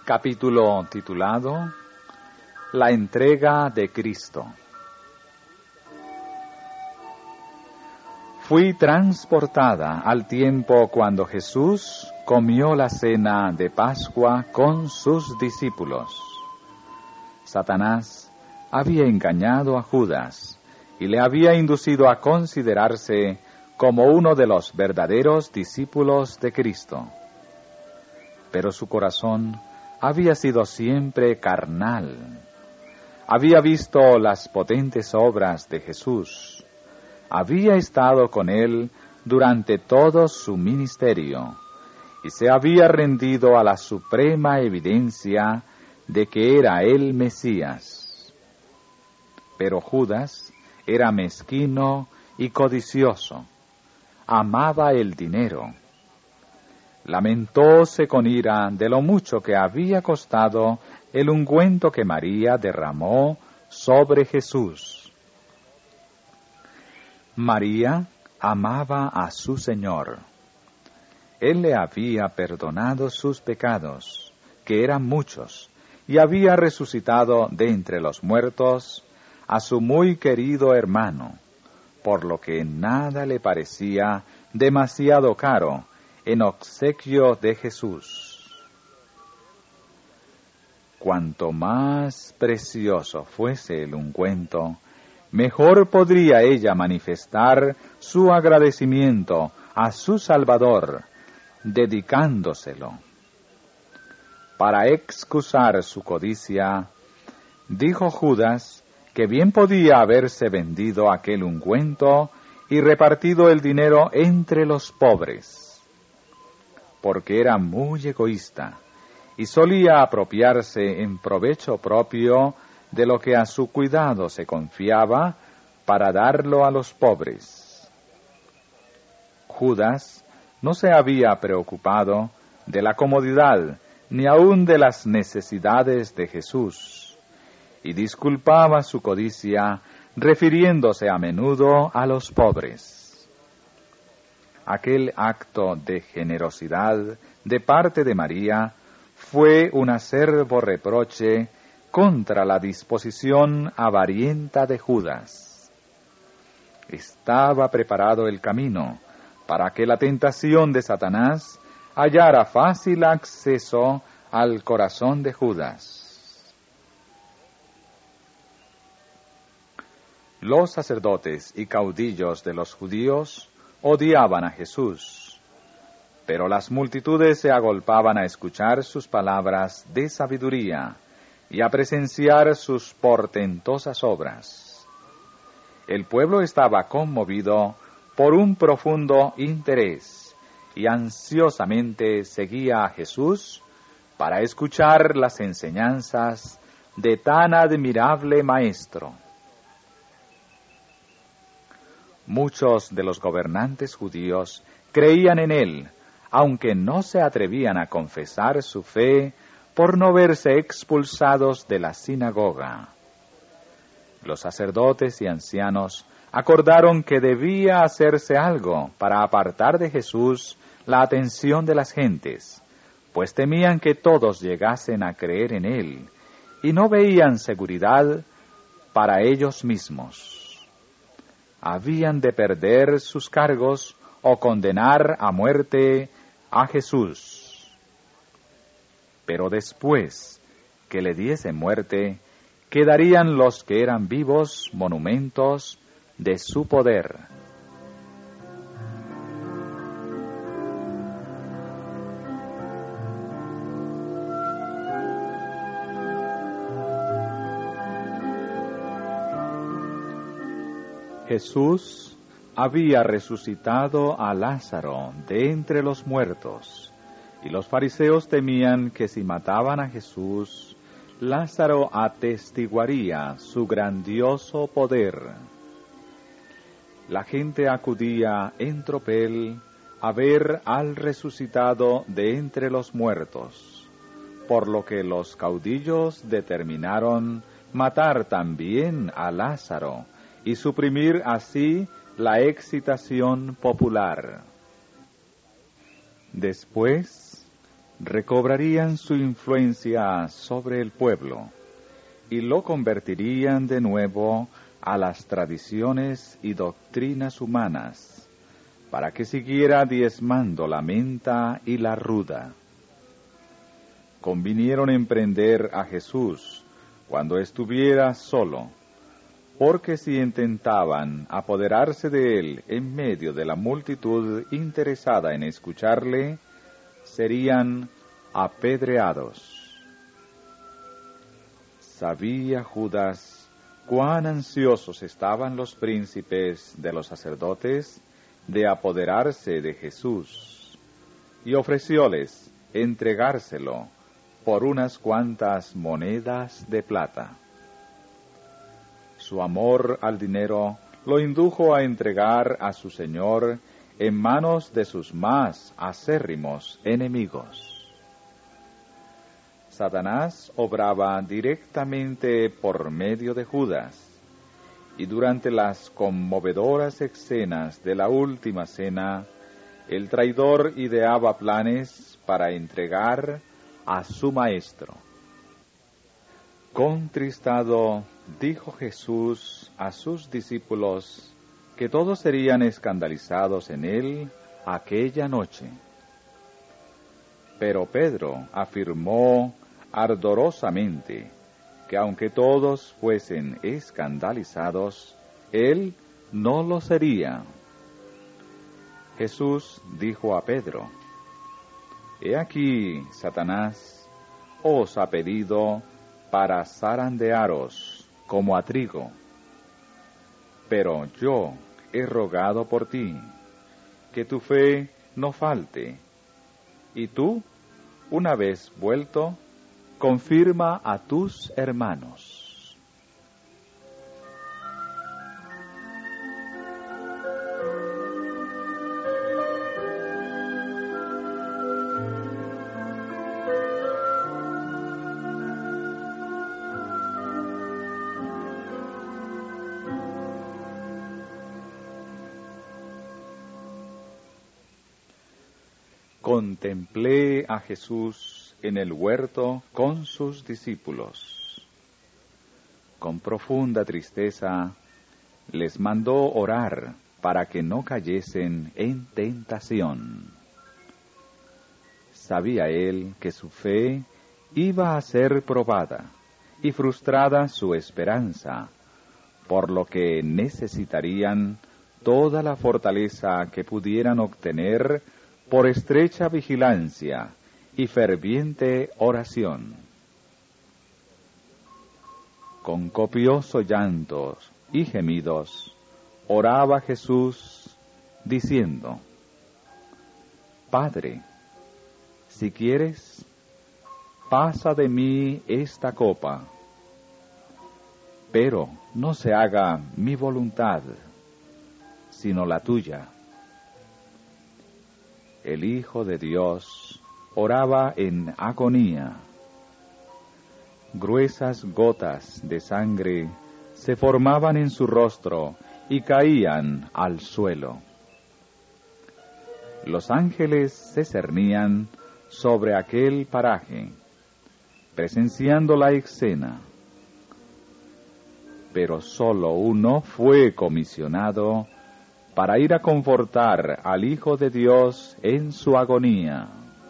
Capítulo titulado La entrega de Cristo. Fui transportada al tiempo cuando Jesús comió la cena de Pascua con sus discípulos. Satanás había engañado a Judas y le había inducido a considerarse como uno de los verdaderos discípulos de Cristo. Pero su corazón había sido siempre carnal. Había visto las potentes obras de Jesús. Había estado con él durante todo su ministerio y se había rendido a la suprema evidencia de que era el Mesías. Pero Judas era mezquino y codicioso. Amaba el dinero. Lamentóse con ira de lo mucho que había costado el ungüento que María derramó sobre Jesús. María amaba a su Señor. Él le había perdonado sus pecados, que eran muchos, y había resucitado de entre los muertos a su muy querido hermano, por lo que nada le parecía demasiado caro en obsequio de Jesús. Cuanto más precioso fuese el ungüento, mejor podría ella manifestar su agradecimiento a su Salvador, dedicándoselo. Para excusar su codicia, dijo Judas que bien podía haberse vendido aquel ungüento y repartido el dinero entre los pobres, porque era muy egoísta y solía apropiarse en provecho propio de lo que a su cuidado se confiaba para darlo a los pobres. Judas no se había preocupado de la comodidad ni aun de las necesidades de Jesús, y disculpaba su codicia refiriéndose a menudo a los pobres. Aquel acto de generosidad de parte de María fue un acerbo reproche contra la disposición avarienta de Judas. Estaba preparado el camino para que la tentación de Satanás hallara fácil acceso al corazón de Judas. Los sacerdotes y caudillos de los judíos odiaban a Jesús, pero las multitudes se agolpaban a escuchar sus palabras de sabiduría y a presenciar sus portentosas obras. El pueblo estaba conmovido por un profundo interés y ansiosamente seguía a Jesús para escuchar las enseñanzas de tan admirable maestro. Muchos de los gobernantes judíos creían en él, aunque no se atrevían a confesar su fe por no verse expulsados de la sinagoga. Los sacerdotes y ancianos acordaron que debía hacerse algo para apartar de Jesús la atención de las gentes, pues temían que todos llegasen a creer en él y no veían seguridad para ellos mismos. Habían de perder sus cargos o condenar a muerte a Jesús. Pero después que le diese muerte, quedarían los que eran vivos monumentos de su poder. Jesús había resucitado a Lázaro de entre los muertos, y los fariseos temían que si mataban a Jesús, Lázaro atestiguaría su grandioso poder. La gente acudía en tropel a ver al resucitado de entre los muertos, por lo que los caudillos determinaron matar también a Lázaro y suprimir así la excitación popular. Después recobrarían su influencia sobre el pueblo y lo convertirían de nuevo a las tradiciones y doctrinas humanas, para que siguiera diezmando la menta y la ruda. Convinieron emprender a Jesús cuando estuviera solo, porque si intentaban apoderarse de él en medio de la multitud interesada en escucharle, serían apedreados. Sabía Judas cuán ansiosos estaban los príncipes de los sacerdotes de apoderarse de Jesús, y ofrecióles entregárselo por unas cuantas monedas de plata. Su amor al dinero lo indujo a entregar a su Señor en manos de sus más acérrimos enemigos. Satanás obraba directamente por medio de Judas, y durante las conmovedoras escenas de la última cena, el traidor ideaba planes para entregar a su maestro. Contristado, dijo Jesús a sus discípulos que todos serían escandalizados en él aquella noche. Pero Pedro afirmó ardorosamente que aunque todos fuesen escandalizados, él no lo sería. Jesús dijo a Pedro: He aquí, Satanás os ha pedido para zarandearos como a trigo. Pero yo he rogado por ti, que tu fe no falte, y tú, una vez vuelto, confirma a tus hermanos. Contemplé a Jesús en el huerto con sus discípulos. Con profunda tristeza les mandó orar para que no cayesen en tentación. Sabía él que su fe iba a ser probada y frustrada su esperanza, por lo que necesitarían toda la fortaleza que pudieran obtener por estrecha vigilancia y ferviente oración. Con copioso llanto y gemidos, oraba Jesús, diciendo: Padre, si quieres, pasa de mí esta copa, pero no se haga mi voluntad, sino la tuya. El Hijo de Dios oraba en agonía. Gruesas gotas de sangre se formaban en su rostro y caían al suelo. Los ángeles se cernían sobre aquel paraje, presenciando la escena. Pero solo uno fue comisionado para ir a confortar al Hijo de Dios en su agonía.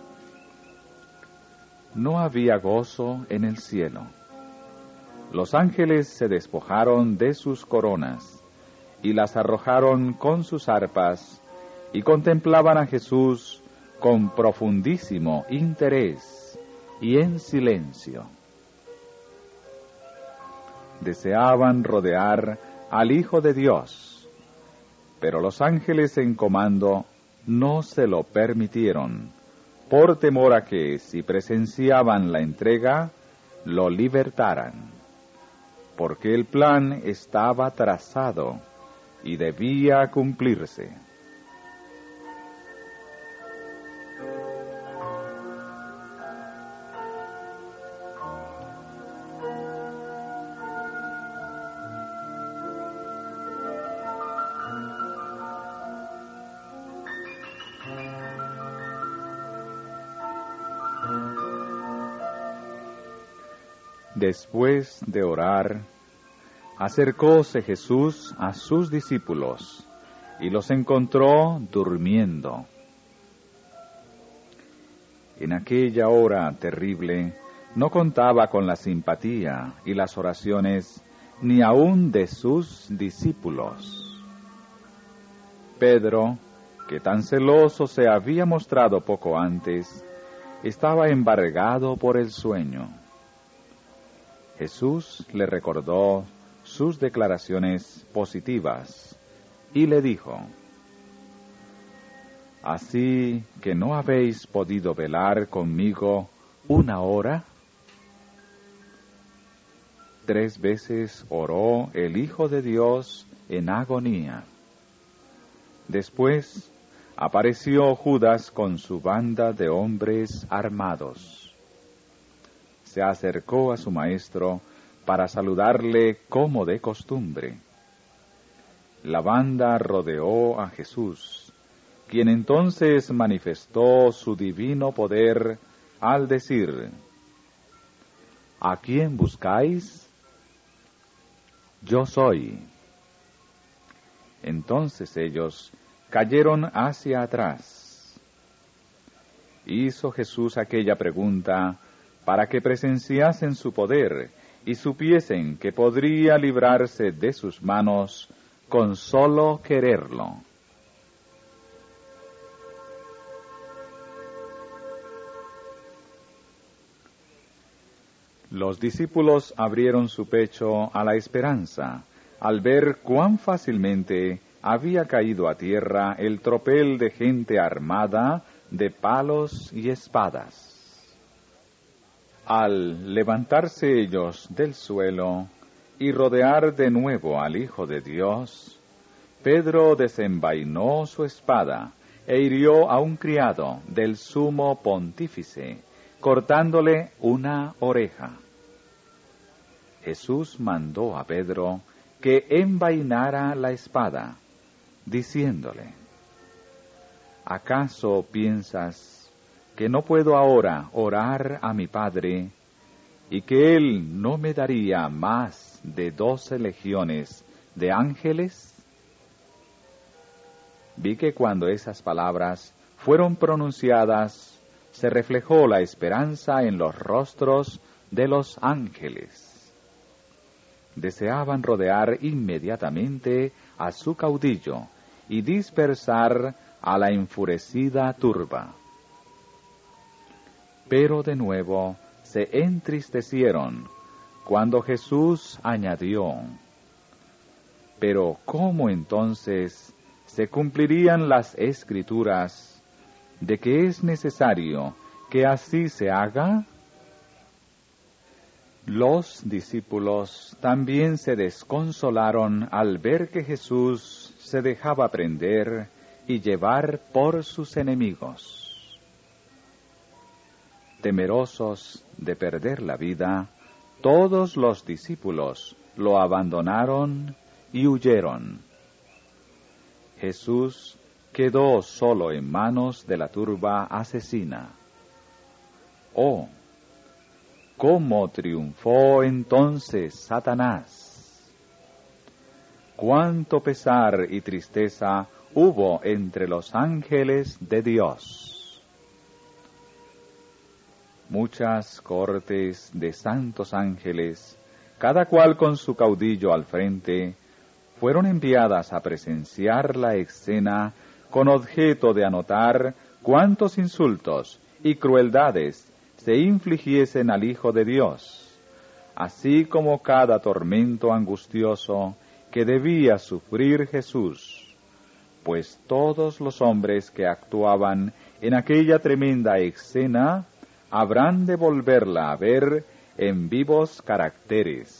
No había gozo en el cielo. Los ángeles se despojaron de sus coronas y las arrojaron con sus arpas y contemplaban a Jesús con profundísimo interés y en silencio. Deseaban rodear al Hijo de Dios, pero los ángeles en comando no se lo permitieron, por temor a que, si presenciaban la entrega, lo libertaran, porque el plan estaba trazado y debía cumplirse. Después de orar, acercóse Jesús a sus discípulos y los encontró durmiendo. En aquella hora terrible no contaba con la simpatía y las oraciones ni aun de sus discípulos. Pedro, que tan celoso se había mostrado poco antes, estaba embargado por el sueño. Jesús le recordó sus declaraciones positivas y le dijo: ¿Así que no habéis podido velar conmigo una hora? 3 veces oró el Hijo de Dios en agonía. Después apareció Judas con su banda de hombres armados. Se acercó a su maestro para saludarle como de costumbre. La banda rodeó a Jesús, quien entonces manifestó su divino poder al decir: ¿A quién buscáis? Yo soy. Entonces ellos cayeron hacia atrás. Hizo Jesús aquella pregunta para que presenciasen su poder y supiesen que podría librarse de sus manos con solo quererlo. Los discípulos abrieron su pecho a la esperanza al ver cuán fácilmente había caído a tierra el tropel de gente armada de palos y espadas. Al levantarse ellos del suelo y rodear de nuevo al Hijo de Dios, Pedro desenvainó su espada e hirió a un criado del sumo pontífice, cortándole una oreja. Jesús mandó a Pedro que envainara la espada, diciéndole: ¿acaso piensas que no puedo ahora orar a mi Padre, y que Él no me daría más de 12 legiones de ángeles? Vi que cuando esas palabras fueron pronunciadas, se reflejó la esperanza en los rostros de los ángeles. Deseaban rodear inmediatamente a su caudillo y dispersar a la enfurecida turba. Pero de nuevo se entristecieron cuando Jesús añadió: ¿pero cómo entonces se cumplirían las Escrituras de que es necesario que así se haga? Los discípulos también se desconsolaron al ver que Jesús se dejaba prender y llevar por sus enemigos. Temerosos de perder la vida, todos los discípulos lo abandonaron y huyeron. Jesús quedó solo en manos de la turba asesina. ¡Oh! ¿Cómo triunfó entonces Satanás? ¡Cuánto pesar y tristeza hubo entre los ángeles de Dios! Muchas cortes de santos ángeles, cada cual con su caudillo al frente, fueron enviadas a presenciar la escena con objeto de anotar cuántos insultos y crueldades se infligiesen al Hijo de Dios, así como cada tormento angustioso que debía sufrir Jesús, pues todos los hombres que actuaban en aquella tremenda escena habrán de volverla a ver en vivos caracteres.